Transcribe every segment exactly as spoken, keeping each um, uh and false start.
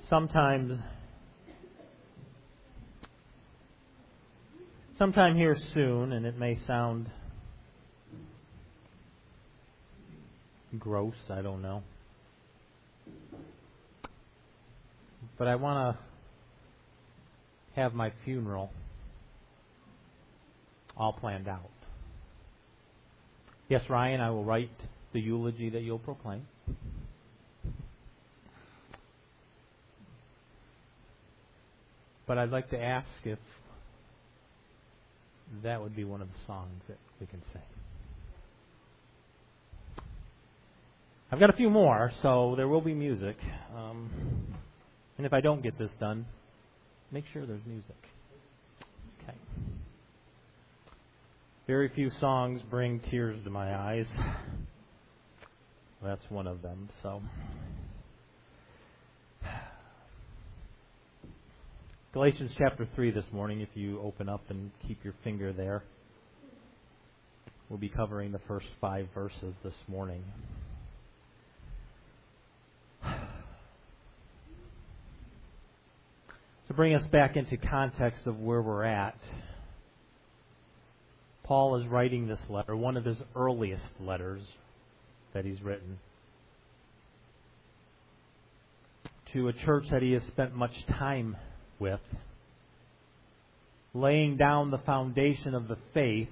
sometimes, sometime here soon, and it may sound gross, I don't know. But I want to have my funeral all planned out. Yes, Ryan, I will write the eulogy that you'll proclaim. But I'd like to ask if that would be one of the songs that we can sing. I've got a few more, so there will be music. Um, and if I don't get this done, make sure there's music. Okay. Very few songs bring tears to my eyes. That's one of them, so. Galatians chapter three this morning, if you open up and keep your finger there. We'll be covering the first five verses this morning. To bring us back into context of where we're at, Paul is writing this letter, one of his earliest letters that he's written, to a church that he has spent much time with, laying down the foundation of the faith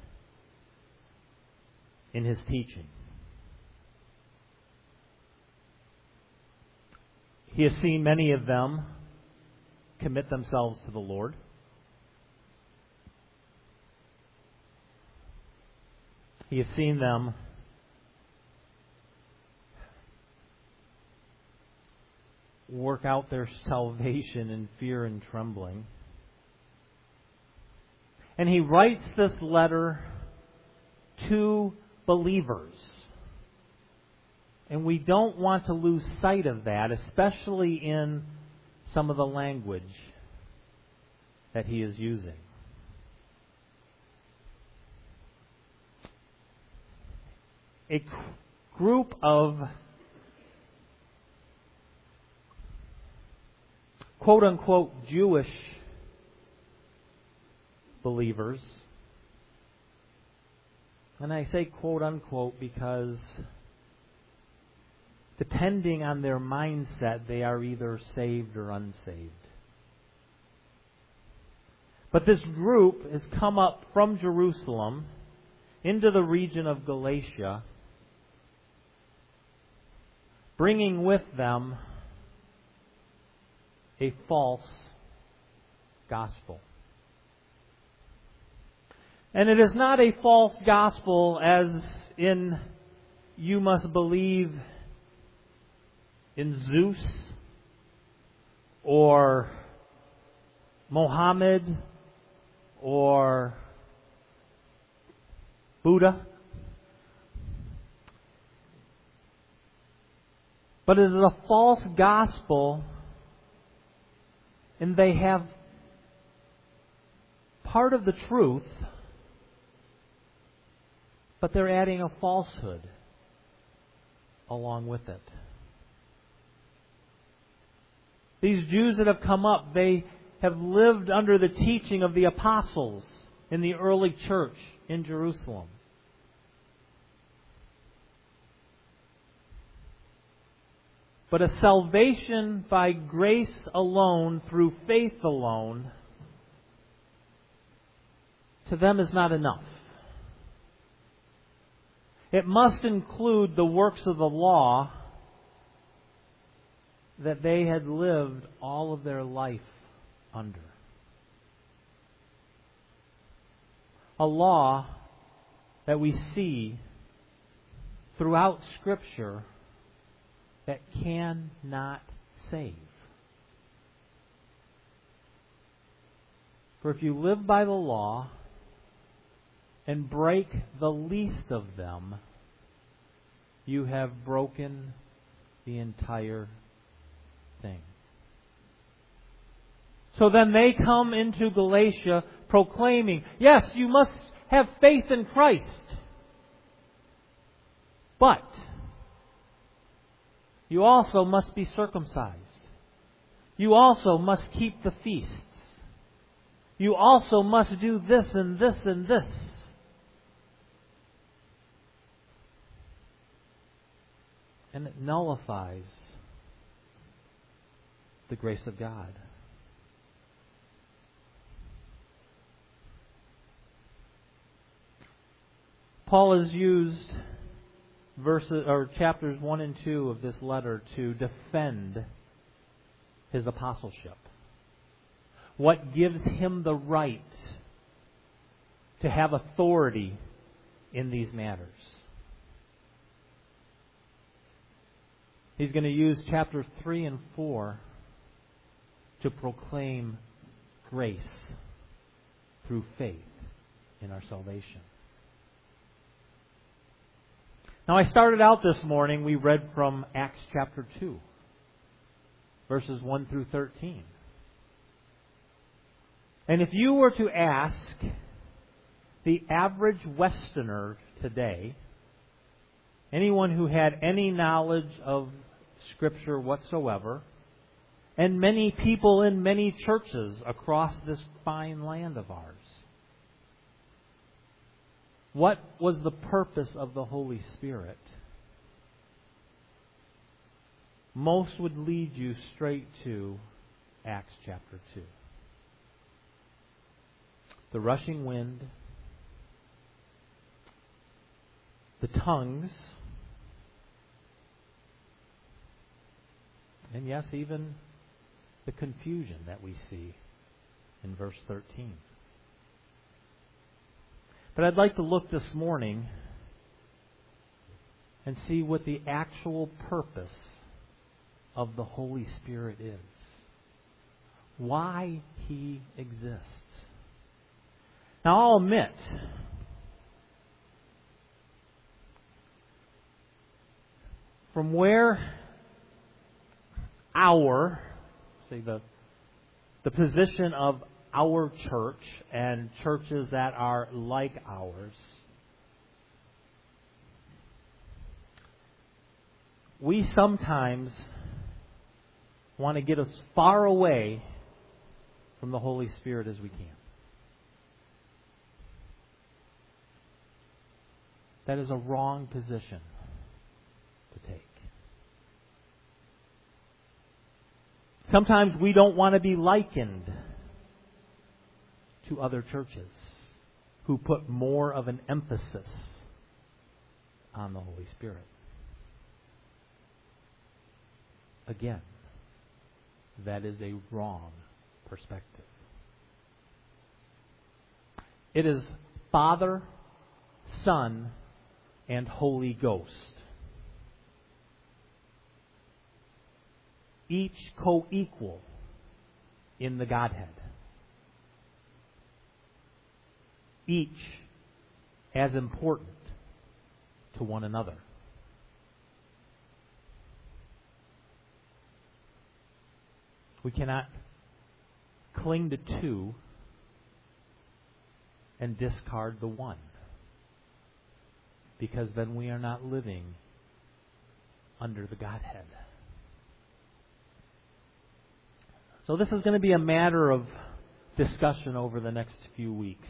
in his teaching. He has seen many of them commit themselves to the Lord. He has seen them work out their salvation in fear and trembling. And he writes this letter to believers. And we don't want to lose sight of that, especially in some of the language that he is using. A group of quote-unquote Jewish believers, and I say quote-unquote because depending on their mindset, they are either saved or unsaved. But this group has come up from Jerusalem into the region of Galatia, bringing with them a false gospel. And it is not a false gospel as in you must believe in Zeus or Mohammed or Buddha. But it is a false gospel, and they have part of the truth, but they're adding a falsehood along with it. These Jews that have come up, they have lived under the teaching of the apostles in the early church in Jerusalem. But a salvation by grace alone, through faith alone, to them is not enough. It must include the works of the law that they had lived all of their life under. A law that we see throughout Scripture that cannot save. For if you live by the law and break the least of them, you have broken the entire thing. So then they come into Galatia proclaiming, yes, you must have faith in Christ. But you also must be circumcised. You also must keep the feasts. You also must do this and this and this. And it nullifies the grace of God. Paul has used verses or chapters one and two of this letter to defend his apostleship. What gives him the right to have authority in these matters? He's going to use chapters three and four to proclaim grace through faith in our salvation. Now, I started out this morning, we read from Acts chapter two, verses one through thirteen. And if you were to ask the average Westerner today, anyone who had any knowledge of Scripture whatsoever, and many people in many churches across this fine land of ours, what was the purpose of the Holy Spirit? Most would lead you straight to Acts chapter two. The rushing wind, the tongues, and yes, even the confusion that we see in verse thirteen. But I'd like to look this morning and see what the actual purpose of the Holy Spirit is. Why He exists. Now, I'll admit, from where our, say the, the position of our church and churches that are like ours, we sometimes want to get as far away from the Holy Spirit as we can. That is a wrong position to take. Sometimes we don't want to be likened to other churches who put more of an emphasis on the Holy Spirit. Again, that is a wrong perspective. It is Father, Son, and Holy Ghost. Each co-equal in the Godhead. Each as important to one another. We cannot cling to two and discard the one, because then we are not living under the Godhead. So this is going to be a matter of discussion over the next few weeks.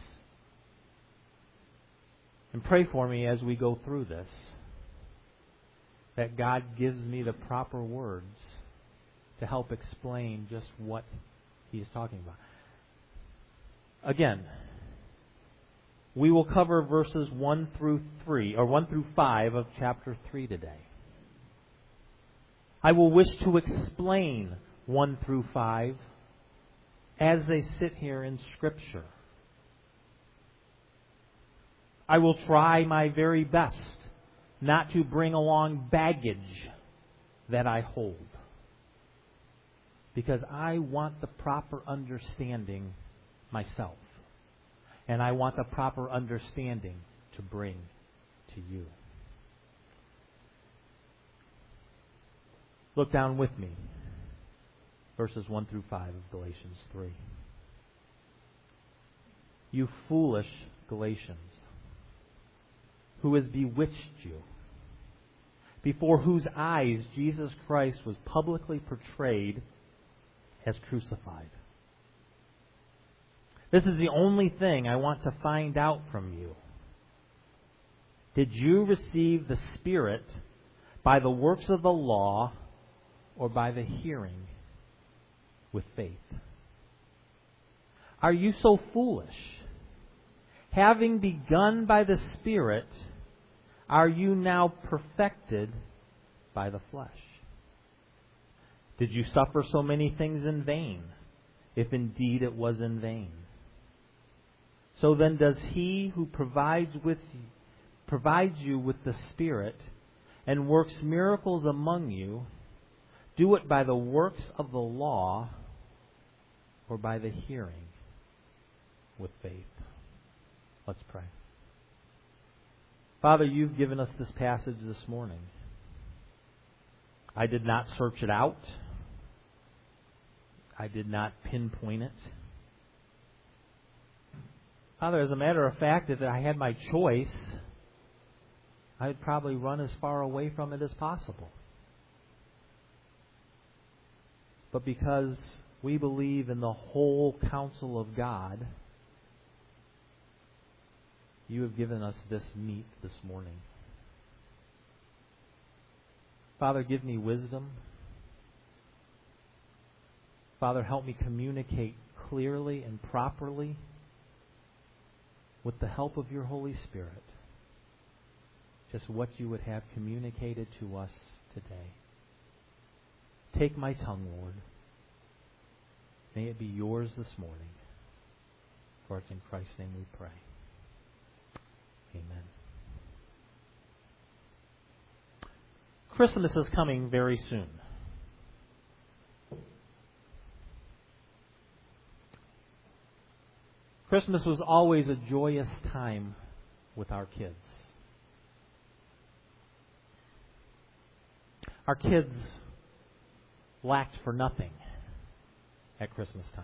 And pray for me as we go through this, that God gives me the proper words to help explain just what He is talking about. Again, we will cover verses one through three, or one through five of chapter three today. I will wish to explain one through five as they sit here in Scripture. I will try my very best not to bring along baggage that I hold, because I want the proper understanding myself. And I want the proper understanding to bring to you. Look down with me. Verses one through five of Galatians three. You foolish Galatians, who has bewitched you, before whose eyes Jesus Christ was publicly portrayed has crucified. This is the only thing I want to find out from you. Did you receive the Spirit by the works of the law or by the hearing with faith? Are you so foolish? Having begun by the Spirit, are you now perfected by the flesh? Did you suffer so many things in vain, if indeed it was in vain? So then does He who provides with provides you with the Spirit and works miracles among you, do it by the works of the law or by the hearing with faith? Let's pray. Father, you've given us this passage this morning. I did not search it out. I did not pinpoint it. Father, as a matter of fact, if I had my choice, I'd probably run as far away from it as possible. But because we believe in the whole counsel of God, you have given us this meat this morning. Father, give me wisdom. Father, help me communicate clearly and properly with the help of your Holy Spirit just what you would have communicated to us today. Take my tongue, Lord. May it be yours this morning. For it's in Christ's name we pray. Amen. Christmas is coming very soon. Christmas was always a joyous time with our kids. Our kids lacked for nothing at Christmas time.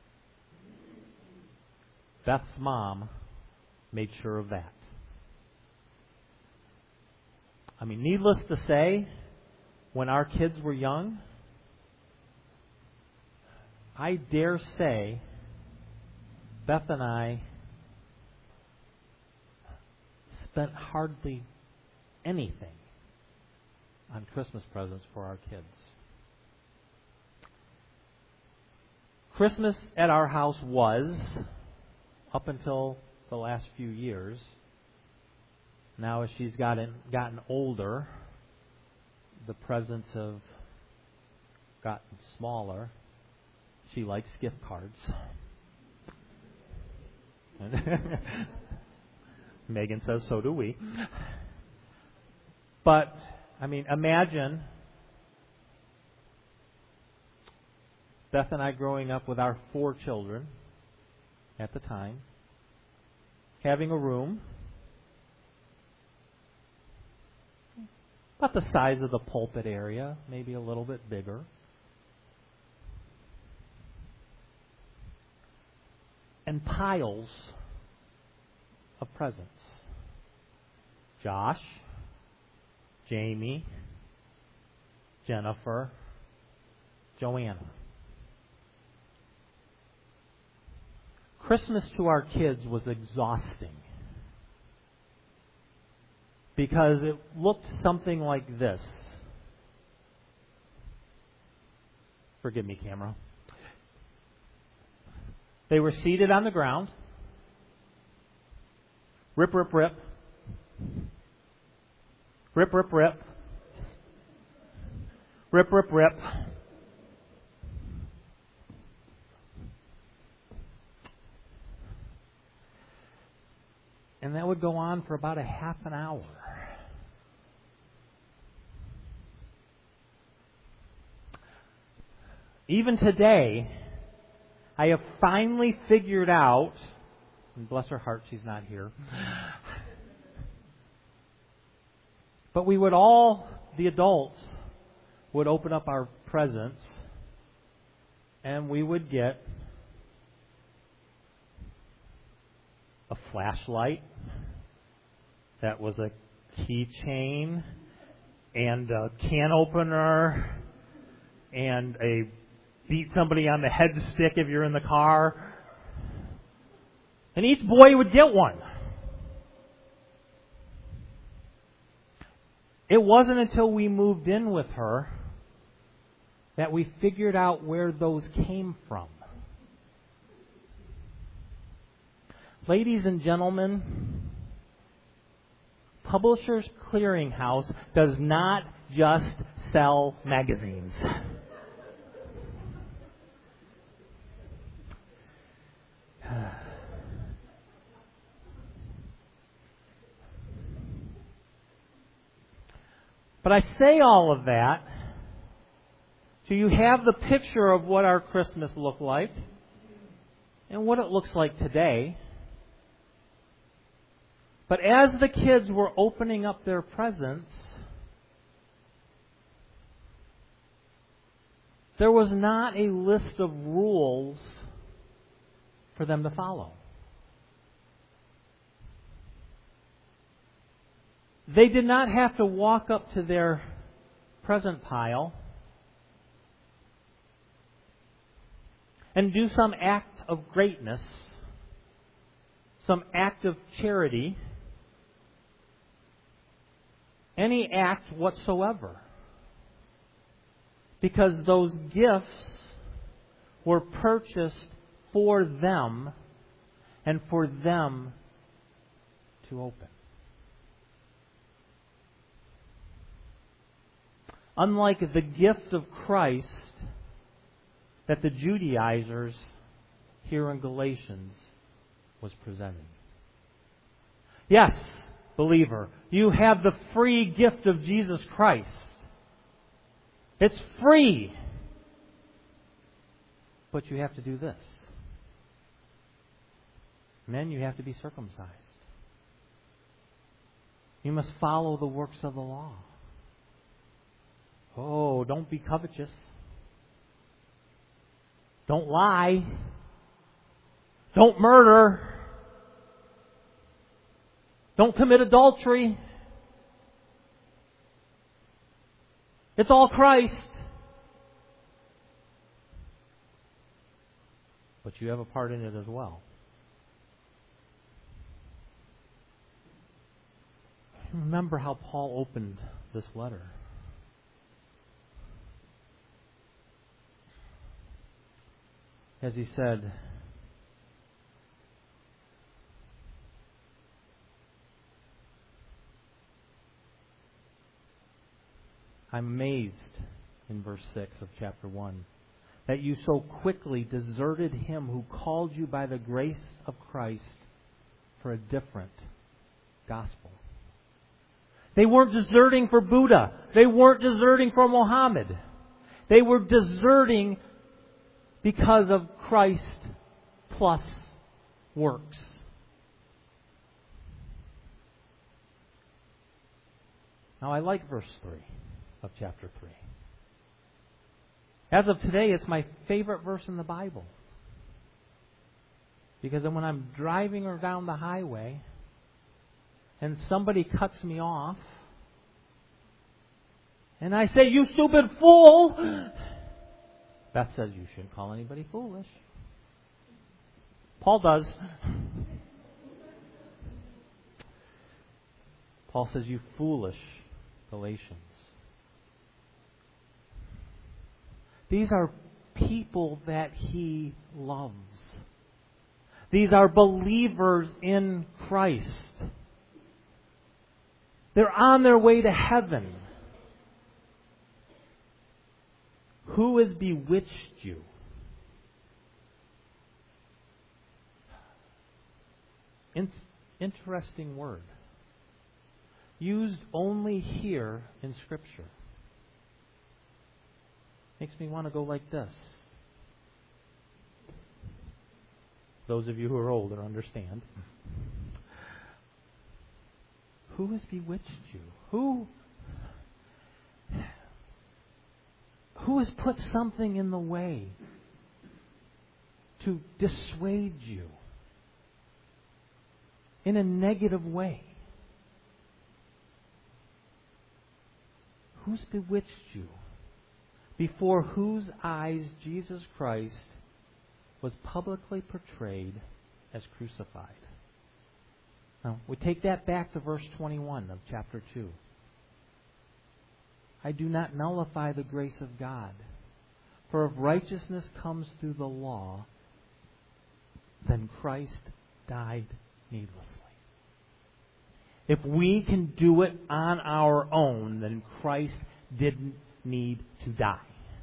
Beth's mom made sure of that. I mean, needless to say, when our kids were young, I dare say Beth and I spent hardly anything on Christmas presents for our kids. Christmas at our house was, up until the last few years, now as she's gotten gotten older, the presents have gotten smaller. She likes gift cards. Megan says so do we. But, I mean, imagine Beth and I growing up with our four children at the time, having a room about the size of the pulpit area, maybe a little bit bigger. And piles of presents. Josh, Jamie, Jennifer, Joanna. Christmas to our kids was exhausting because it looked something like this. Forgive me, camera. They were seated on the ground. Rip, rip, rip. Rip, rip, rip. Rip, rip, rip. And that would go on for about a half an hour. Even today, I have finally figured out, and bless her heart, she's not here, but we would all, the adults, would open up our presents, and we would get a flashlight that was a keychain and a can opener and a beat somebody on the head stick if you're in the car. And each boy would get one. It wasn't until we moved in with her that we figured out where those came from. Ladies and gentlemen, Publishers Clearinghouse does not just sell magazines. But I say all of that so you have the picture of what our Christmas looked like and what it looks like today. But as the kids were opening up their presents, there was not a list of rules for them to follow. They did not have to walk up to their present pile and do some act of greatness, some act of charity, any act whatsoever. Because those gifts were purchased for them and for them to open. Unlike the gift of Christ that the Judaizers here in Galatians was presenting. Yes, believer, you have the free gift of Jesus Christ. It's free. But you have to do this. Men, you have to be circumcised. You must follow the works of the law. Oh, don't be covetous. Don't lie. Don't murder. Don't commit adultery. It's all Christ. But you have a part in it as well. Remember how Paul opened this letter. As he said, I'm amazed, in verse six of chapter one, that you so quickly deserted him who called you by the grace of Christ for a different gospel. They weren't deserting for Buddha. They weren't deserting for Muhammad. They were deserting because of Christ plus works. Now I like verse three of chapter three. As of today, it's my favorite verse in the Bible. Because when I'm driving down the highway and somebody cuts me off, and I say, "You stupid fool!" Beth says you shouldn't call anybody foolish. Paul does. Paul says, "You foolish Galatians." These are people that he loves. These are believers in Christ. They're on their way to heaven. Who has bewitched you? In- interesting word. Used only here in Scripture. Makes me want to go like this. Those of you who are older understand. Who has bewitched you? Who, who has put something in the way to dissuade you in a negative way? Who's bewitched you before whose eyes Jesus Christ was publicly portrayed as crucified. Now, we take that back to verse twenty-one of chapter two. I do not nullify the grace of God, for if righteousness comes through the law, then Christ died needlessly. If we can do it on our own, then Christ didn't need to die.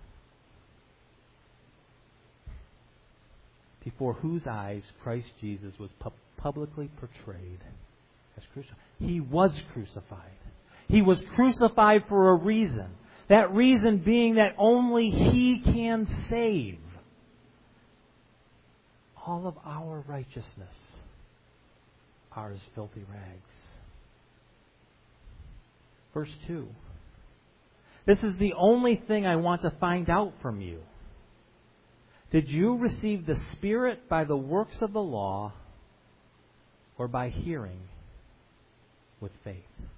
Before whose eyes Christ Jesus was pu- publicly portrayed as crucified. He was crucified. He was crucified for a reason. That reason being that only He can save. All of our righteousness are as filthy rags. Verse two. This is the only thing I want to find out from you. Did you receive the Spirit by the works of the law or by hearing with faith?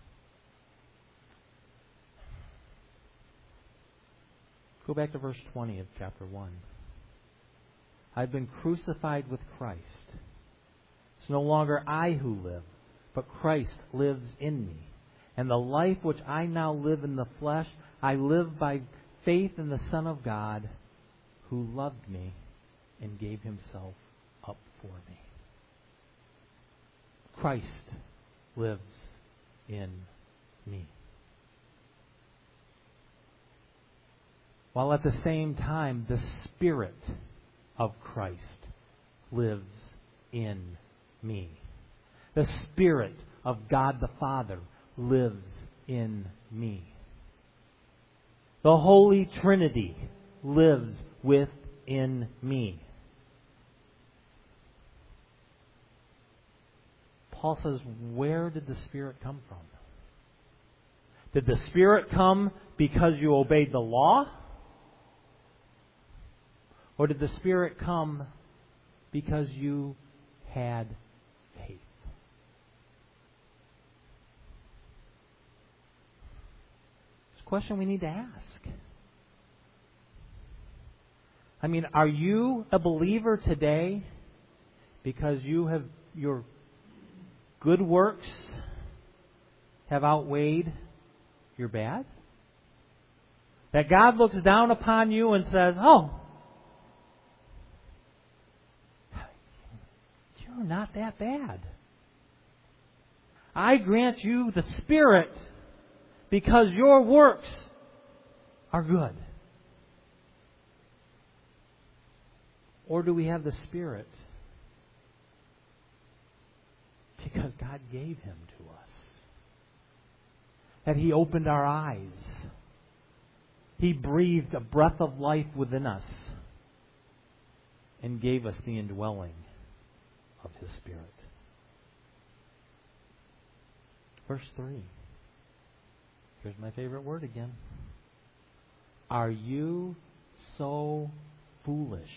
Go back to verse twenty of chapter one. I've been crucified with Christ. It's no longer I who live, but Christ lives in me. And the life which I now live in the flesh, I live by faith in the Son of God, who loved me and gave Himself up for me. Christ lives in me. While at the same time, the Spirit of Christ lives in me. The Spirit of God the Father lives in me. The Holy Trinity lives within me. Paul says, where did the Spirit come from? Did the Spirit come because you obeyed the law? Or did the Spirit come because you had faith? It's a question we need to ask. I mean, are you a believer today because you have your good works have outweighed your bad? That God looks down upon you and says, oh, you're not that bad. I grant you the Spirit because your works are good. Or do we have the Spirit because God gave Him to us? That He opened our eyes. He breathed a breath of life within us and gave us the indwelling of His Spirit. Verse three. Here's my favorite word again. Are you so foolish?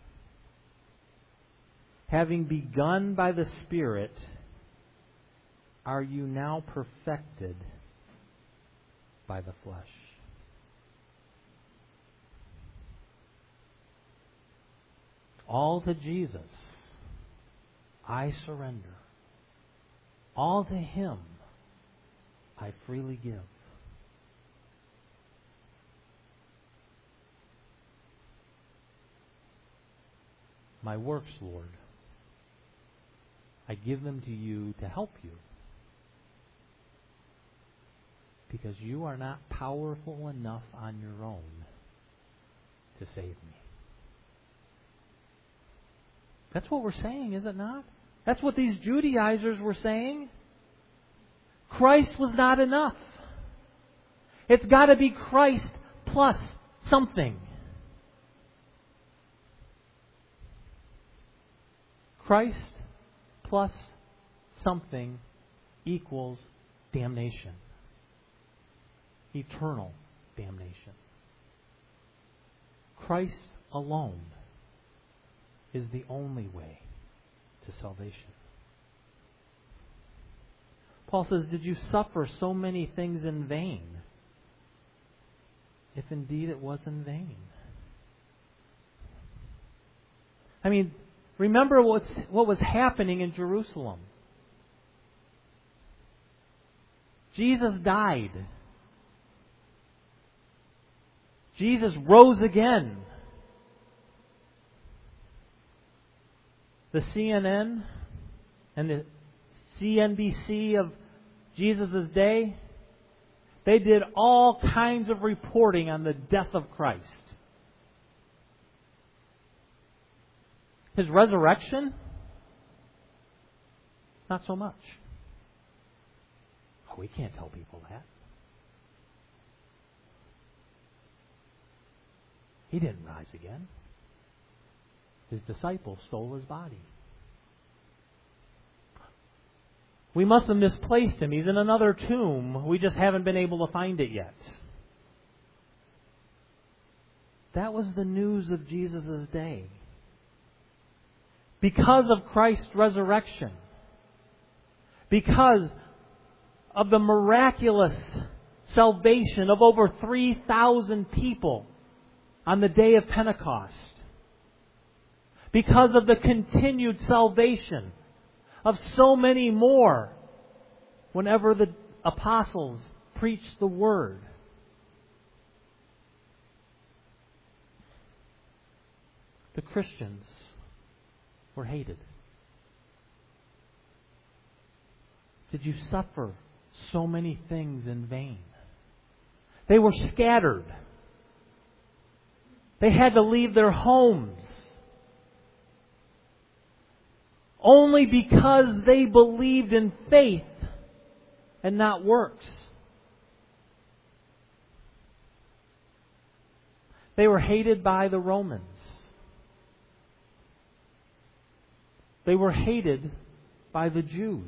Having begun by the Spirit, are you now perfected by the flesh? All to Jesus I surrender. All to Him I freely give. My works, Lord, I give them to you to help you. Because you are not powerful enough on your own to save me. That's what we're saying, is it not? That's what these Judaizers were saying. Christ was not enough. It's got to be Christ plus something. Christ plus something equals damnation. Eternal damnation. Christ alone is the only way to salvation. Paul says, did you suffer so many things in vain? if indeed it was in vain. I mean, remember what's, what was happening in Jerusalem. Jesus died. Jesus rose again. The C N N and the C N B C of Jesus' day, they did all kinds of reporting on the death of Christ. His resurrection? Not so much. Oh, we can't tell people that. He didn't rise again. His disciples stole his body. We must have misplaced him. He's in another tomb. We just haven't been able to find it yet. That was the news of Jesus' day. Because of Christ's resurrection, because of the miraculous salvation of over three thousand people on the day of Pentecost, because of the continued salvation of so many more whenever the apostles preached the Word. The Christians were hated. Did you suffer so many things in vain? They were scattered. They had to leave their homes. Only because they believed in faith and not works. They were hated by the Romans. They were hated by the Jews.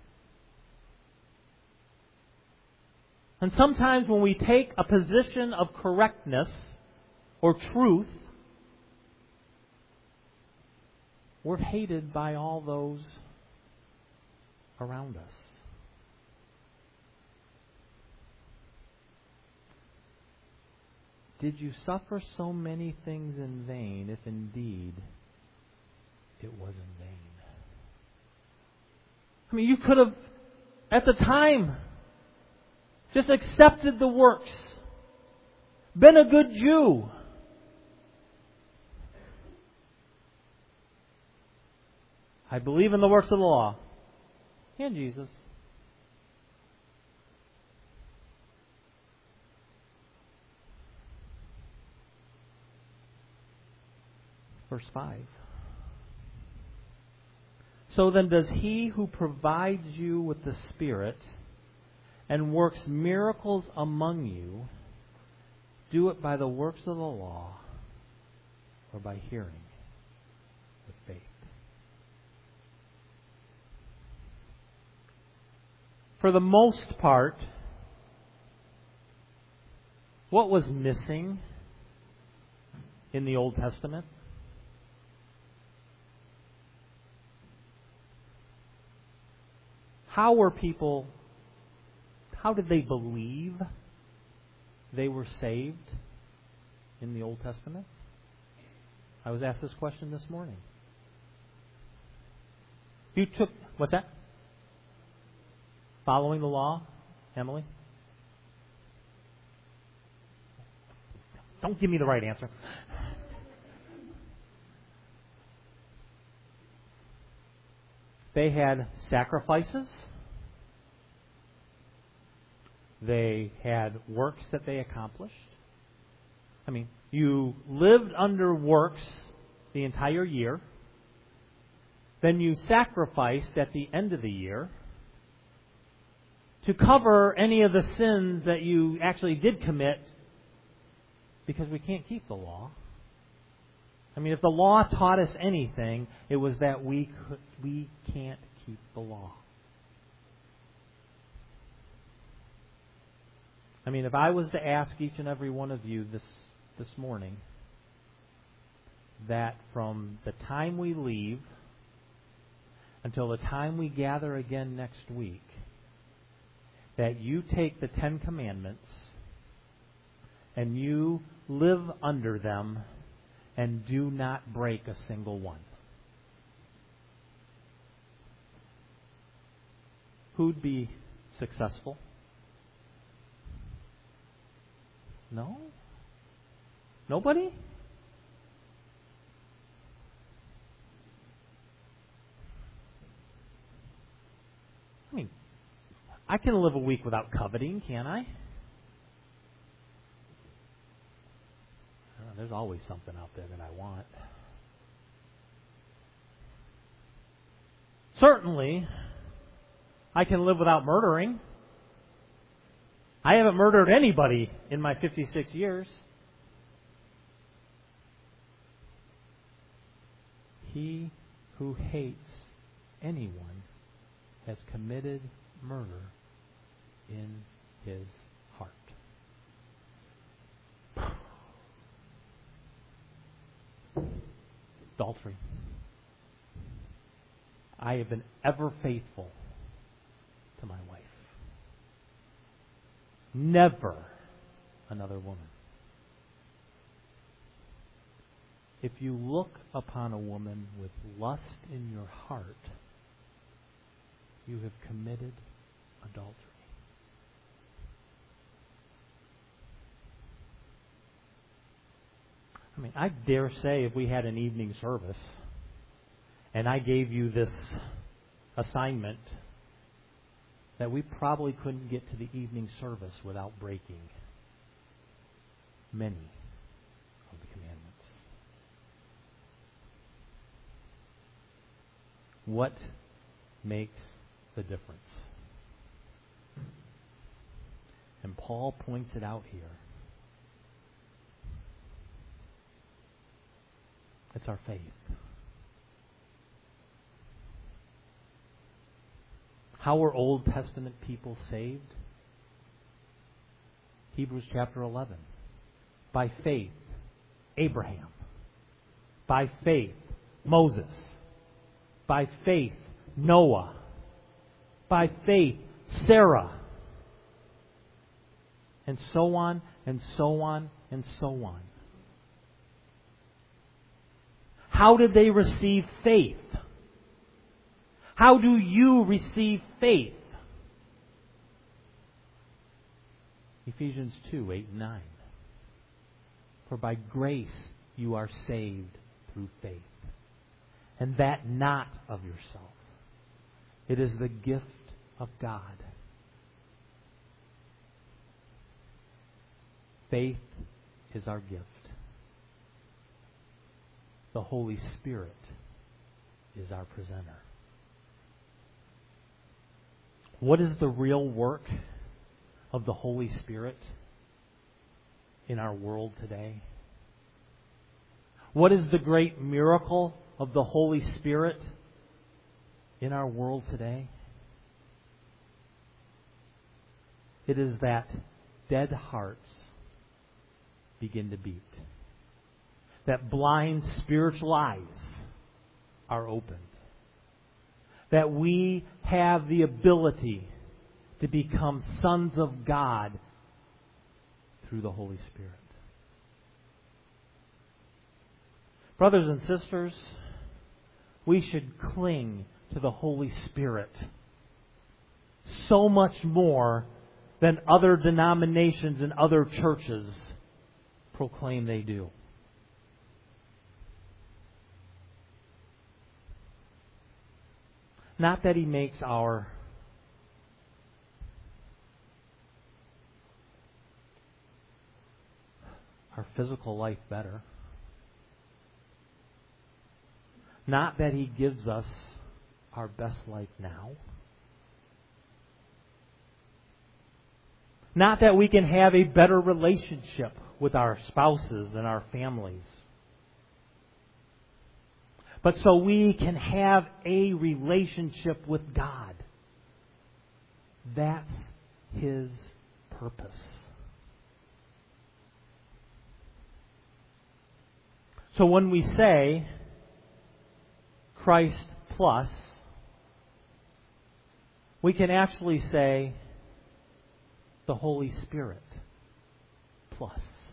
And sometimes when we take a position of correctness or truth, we're hated by all those around us. Did you suffer so many things in vain, if indeed it was in vain? I mean, you could have, at the time, just accepted the works, been a good Jew. I believe in the works of the law and Jesus. Verse five. So then does he who provides you with the Spirit and works miracles among you do it by the works of the law or by hearing with faith? For the most part, what was missing in the Old Testament? How were people, how did they believe they were saved in the Old Testament? I was asked this question this morning. You took, what's that? Following the law, Emily? Don't give me the right answer. They had sacrifices. They had works that they accomplished. I mean, you lived under works the entire year. Then you sacrificed at the end of the year to cover any of the sins that you actually did commit, because we can't keep the law. I mean, if the law taught us anything, it was that we could, we can't keep the law. I mean, if I was to ask each and every one of you this this morning that from the time we leave until the time we gather again next week, that you take the Ten Commandments and you live under them and do not break a single one. Who'd be successful? No? Nobody? I mean, I can live a week without coveting, can't I? Oh, there's always something out there that I want. Certainly, I can live without murdering. I haven't murdered anybody in my fifty-six years. He who hates anyone has committed murder in his heart. Adultery. I have been ever faithful to my wife. Never another woman. If you look upon a woman with lust in your heart, you have committed adultery. I mean, I dare say if we had an evening service and I gave you this assignment, that we probably couldn't get to the evening service without breaking many of the commandments. What makes the difference? And Paul points it out here. It's our faith. How were Old Testament people saved? Hebrews chapter eleven. By faith, Abraham. By faith, Moses. By faith, Noah. By faith, Sarah. And so on, and so on, and so on. How did they receive faith? How do you receive faith? Ephesians two, eight and nine. For by grace you are saved through faith, and that not of yourself. It is the gift of God. Faith is our gift. The Holy Spirit is our presenter. What is the real work of the Holy Spirit in our world today? What is the great miracle of the Holy Spirit in our world today? It is that dead hearts begin to beat. That blind spiritual eyes are opened. That we have the ability to become sons of God through the Holy Spirit. Brothers and sisters, we should cling to the Holy Spirit so much more than other denominations and other churches proclaim they do. Not that He makes our our physical life better. Not that He gives us our best life now. Not that we can have a better relationship with our spouses and our families. But so we can have a relationship with God. That's His purpose. So when we say Christ plus, we can actually say the Holy Spirit plus.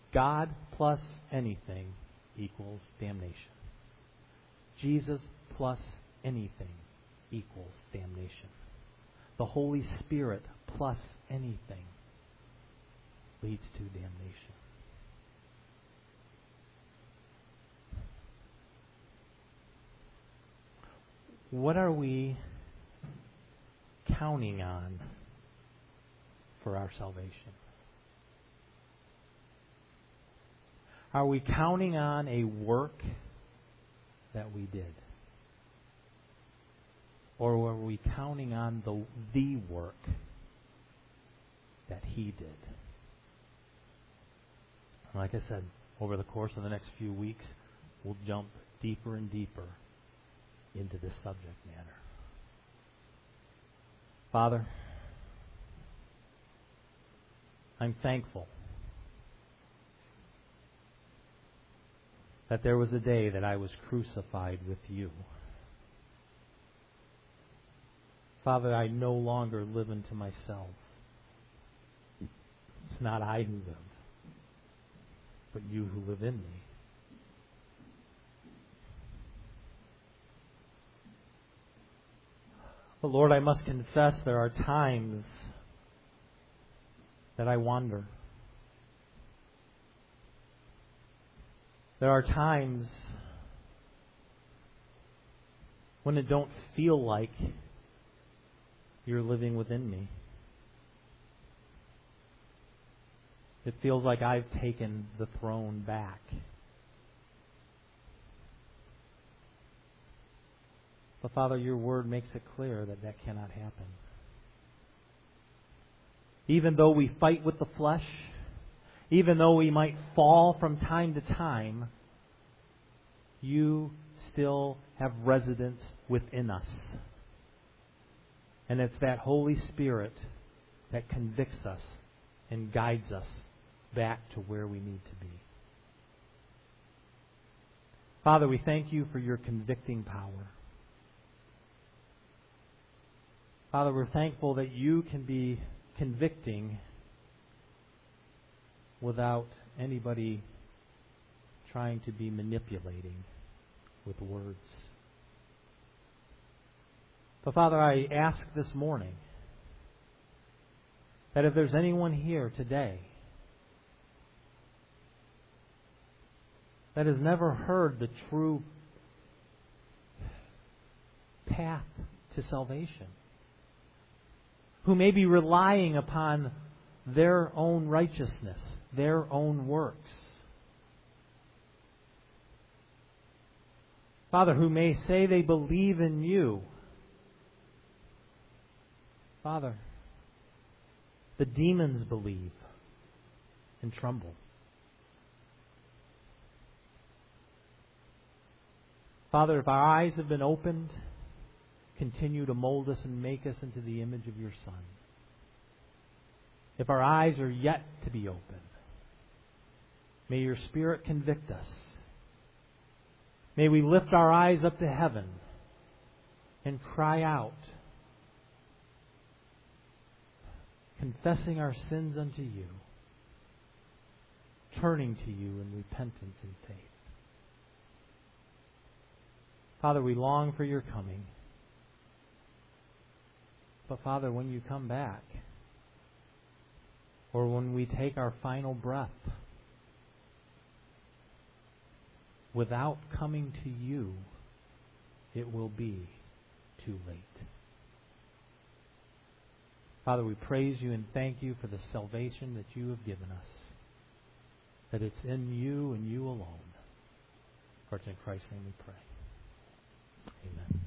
God plus anything equals damnation. Jesus plus anything equals damnation. The Holy Spirit plus anything leads to damnation. What are we counting on for our salvation? Are we counting on a work that we did? Or were we counting on the, the work that He did? Like I said, over the course of the next few weeks, we'll jump deeper and deeper into this subject matter. Father, I'm thankful that there was a day that I was crucified with You. Father, I no longer live unto myself. It's not I who live, but You who live in me. But Lord, I must confess there are times that I wander. There are times when it don't feel like You're living within me. It feels like I've taken the throne back. But Father, Your Word makes it clear that that cannot happen. Even though we fight with the flesh, even though we might fall from time to time, You still have residence within us. And it's that Holy Spirit that convicts us and guides us back to where we need to be. Father, we thank You for Your convicting power. Father, we're thankful that You can be convicting without anybody trying to be manipulating with words. But Father, I ask this morning that if there's anyone here today that has never heard the true path to salvation, who may be relying upon their own righteousness, their own works, Father, who may say they believe in You, Father, the demons believe and tremble. Father, if our eyes have been opened, continue to mold us and make us into the image of Your Son. If our eyes are yet to be opened, may Your Spirit convict us. May we lift our eyes up to heaven and cry out, confessing our sins unto You, turning to You in repentance and faith. Father, we long for Your coming. But Father, when You come back, or when we take our final breath, without coming to You, it will be too late. Father, we praise You and thank You for the salvation that You have given us, that it's in You and You alone. For it's in Christ's name we pray. Amen.